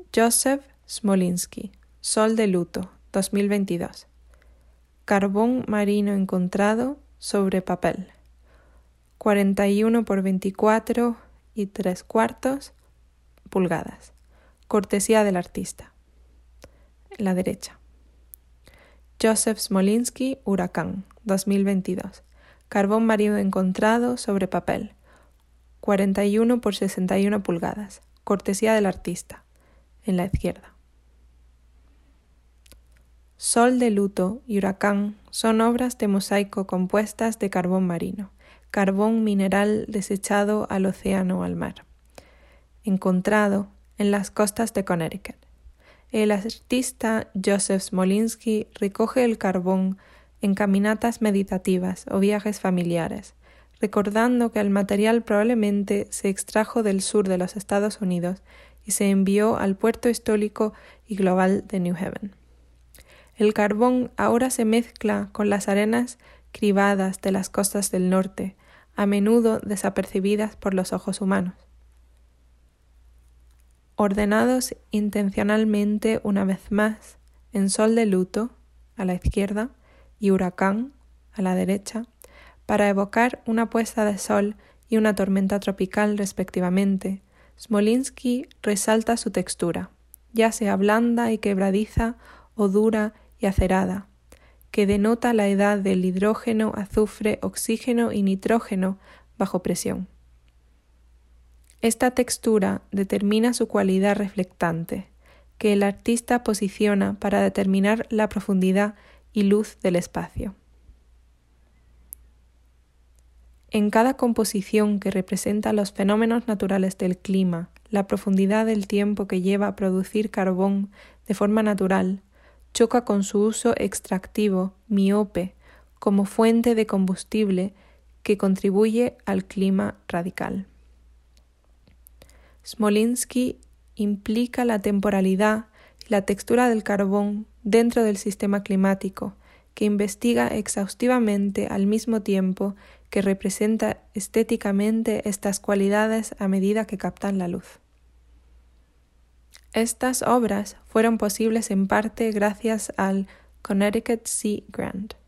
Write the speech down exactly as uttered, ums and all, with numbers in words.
Joseph Smolinski, Sol de luto, dos mil veintidós. Carbón marino encontrado sobre papel. cuarenta y uno por veinticuatro y tres cuartos pulgadas. Cortesía del artista. La derecha. Joseph Smolinski, Huracán, dos mil veintidós. Carbón marino encontrado sobre papel. cuarenta y uno por sesenta y uno pulgadas. Cortesía del artista. En la izquierda. Sol de luto y Huracán son obras de mosaico compuestas de carbón marino, carbón mineral desechado al océano o al mar, encontrado en las costas de Connecticut. El artista Joseph Smolinski recoge el carbón en caminatas meditativas o viajes familiares, recordando que el material probablemente se extrajo del sur de los Estados Unidos y se envió al puerto histórico y global de New Haven. El carbón ahora se mezcla con las arenas cribadas de las costas del norte, a menudo desapercibidas por los ojos humanos. Ordenados intencionalmente una vez más en sol de luto, a la izquierda, y huracán, a la derecha, para evocar una puesta de sol y una tormenta tropical respectivamente, Smolinski resalta su textura, ya sea blanda y quebradiza o dura y acerada, que denota la edad del hidrógeno, azufre, oxígeno y nitrógeno bajo presión. Esta textura determina su cualidad reflectante, que el artista posiciona para determinar la profundidad y luz del espacio. En cada composición que representa los fenómenos naturales del clima, la profundidad del tiempo que lleva a producir carbón de forma natural, choca con su uso extractivo, miope, como fuente de combustible que contribuye al clima radical. Smolinski implica la temporalidad y la textura del carbón dentro del sistema climático, que investiga exhaustivamente al mismo tiempo que representa estéticamente estas cualidades a medida que captan la luz. Estas obras fueron posibles en parte gracias al Connecticut Sea Grant.